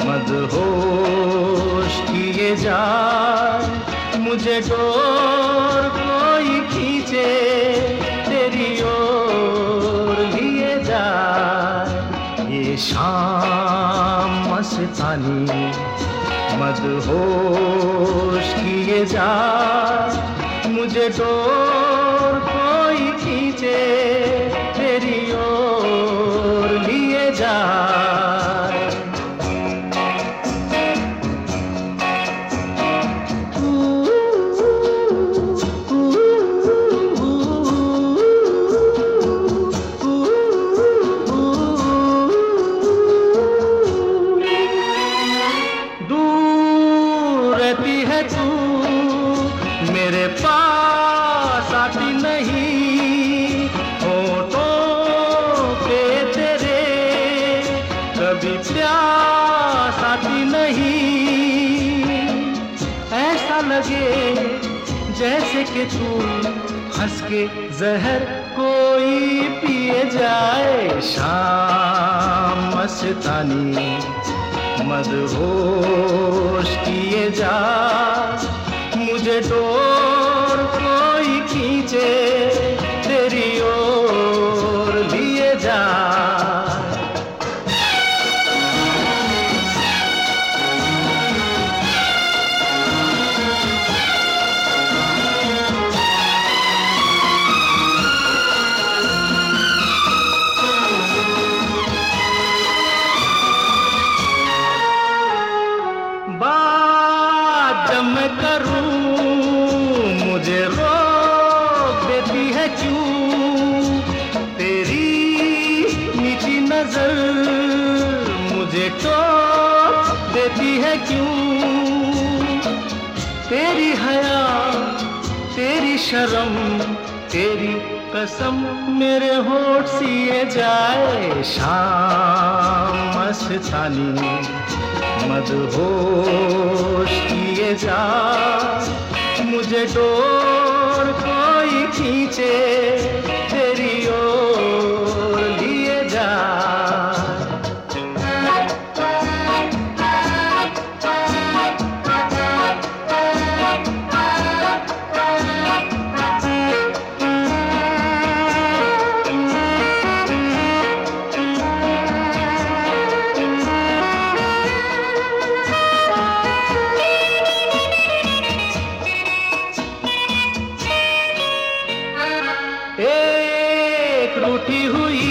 मदहोश किए जाए, मुझे डोर कोई खींचे तेरी ओर लिए जाए। ये शाम मस्तानी मदहोश किए जाए, मुझे डोर कोई खींचे तेरी ओर लिए जाए। दूर रहती है तू, मेरे पास आती नहीं, होठों पे तेरे कभी प्यास आती नहीं। ऐसा लगे जैसे कि तू हंस के जहर कोई पिए जाए। शाम मस्तानी मदहोश किए जा, मुझे डोर कोई खींचे तेरी ओर लिए जा। बात जब मैं करूं मुझे रोक देती है क्यों, तेरी मीठी नजर मुझे टोक देती है क्यों। तेरी हया तेरी शर्म तेरी कसम मेरे होठ सिए जाए। शाम मस्तानी मदहोश किए जा, मुझे डोर कोई खींचे तेरी ओर लिए जा। एक रूठी हुई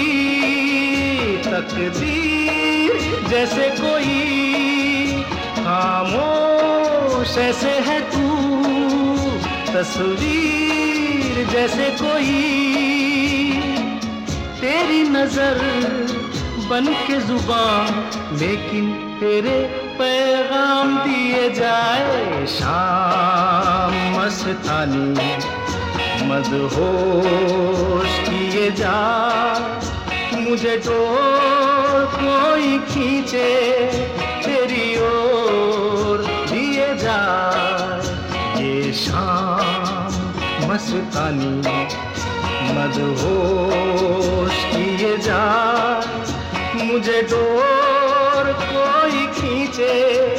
तकदीर जैसे कोई, खामोश ऐसे है तू तस्वीर जैसे कोई। तेरी नजर बन के जुबान लेकिन तेरे पैगाम दिए जाए। शाम मस्तानी मदहोश किए जा, मुझे डोर कोई खींचे तेरी ओर लिए जा। ये शाम मस्तानी मदहोश किए जा, मुझे डोर कोई खींचे